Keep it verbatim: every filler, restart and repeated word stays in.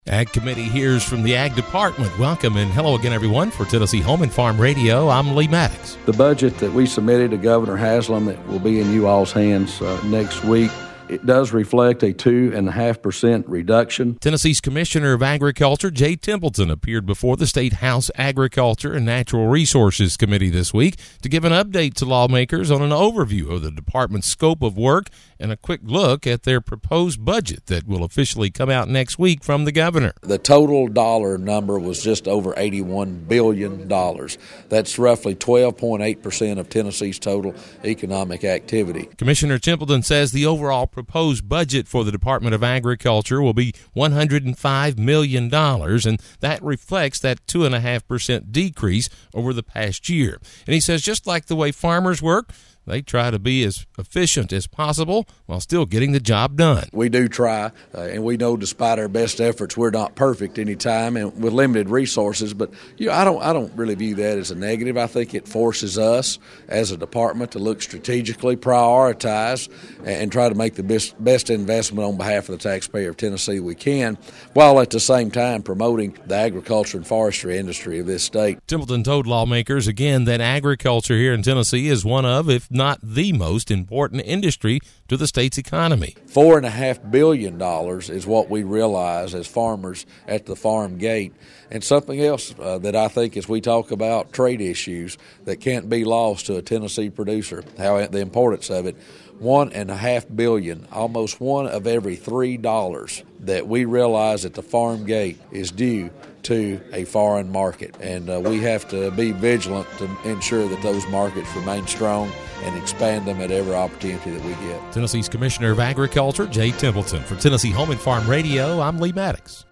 Ag Committee hears from the Ag Department. Welcome and hello again, everyone. For Tennessee Home and Farm Radio, I'm Lee Maddox. The budget that we submitted to Governor Haslam that will be in you all's hands uh, next week, it does reflect a two point five percent reduction. Tennessee's Commissioner of Agriculture, Jay Templeton, appeared before the State House Agriculture and Natural Resources Committee this week to give an update to lawmakers on an overview of the department's scope of work and a quick look at their proposed budget that will officially come out next week from the governor. The total dollar number was just over eighty-one billion dollars. That's roughly twelve point eight percent of Tennessee's total economic activity. Commissioner Templeton says the overall proposed budget for the Department of Agriculture will be one hundred five million dollars, and that reflects that two point five percent decrease over the past year. And he says just like the way farmers work, they try to be as efficient as possible while still getting the job done. We do try, uh, and we know despite our best efforts, we're not perfect any time and with limited resources. But you know, I don't, I don't really view that as a negative. I think it forces us as a department to look strategically, prioritize, and try to make the best, best investment on behalf of the taxpayer of Tennessee we can, while at the same time promoting the agriculture and forestry industry of this state. Templeton told lawmakers again that agriculture here in Tennessee is one of, if not the most important industry to the state's economy. Four and a half billion dollars is what we realize as farmers at the farm gate. And something else uh, that I think as we talk about trade issues that can't be lost to a Tennessee producer, how the importance of it, one and a half billion, almost one of every three dollars that we realize at the farm gate is due to a foreign market. And uh, we have to be vigilant to ensure that those markets remain strong and expand them at every opportunity that we get. Tennessee's Commissioner of Agriculture, Jay Templeton. For Tennessee Home and Farm Radio, I'm Lee Maddox.